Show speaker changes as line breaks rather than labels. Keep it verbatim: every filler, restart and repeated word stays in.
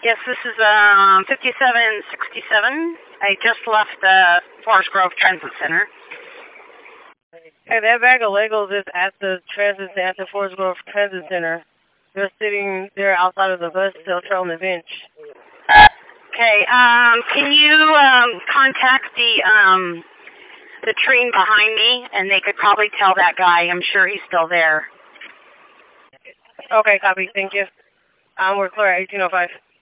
Yes, this is um, fifty-seven sixty-seven. I just left the Forest Grove Transit Center.
Hey, that bag of Legos is at the transit at the Forest Grove Transit Center. They're sitting there outside of the bus, still on the bench.
Okay, um, can you um, contact the um, the train behind me, and they could probably tell that guy. I'm sure he's still there.
Okay, copy. Thank you. Um, we're clear at eighteen oh five.